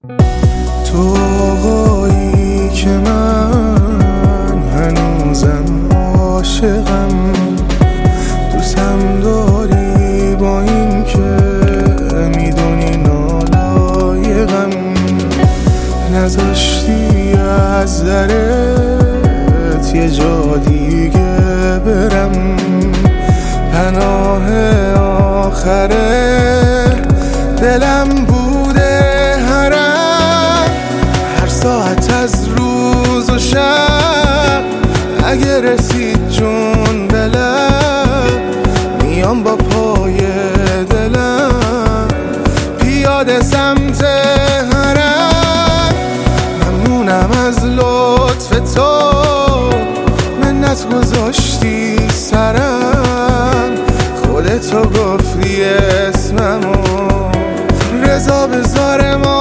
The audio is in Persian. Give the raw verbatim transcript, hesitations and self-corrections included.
تو آقایی که من هنوزم عاشقم، دوستم داری با این که میدونی نالایقم، نذاشتی از درت یه جا دیگه برم، پناه آخره دلم بوده حرم، هر ساعت از روز و شب اگه رسید جون دلم، میام با پای دلم پیاده سمت حرم. ممنونم از لطف تو، منت گذاشتی سرم، خودتو گفتی اسممو، رضا بذار ما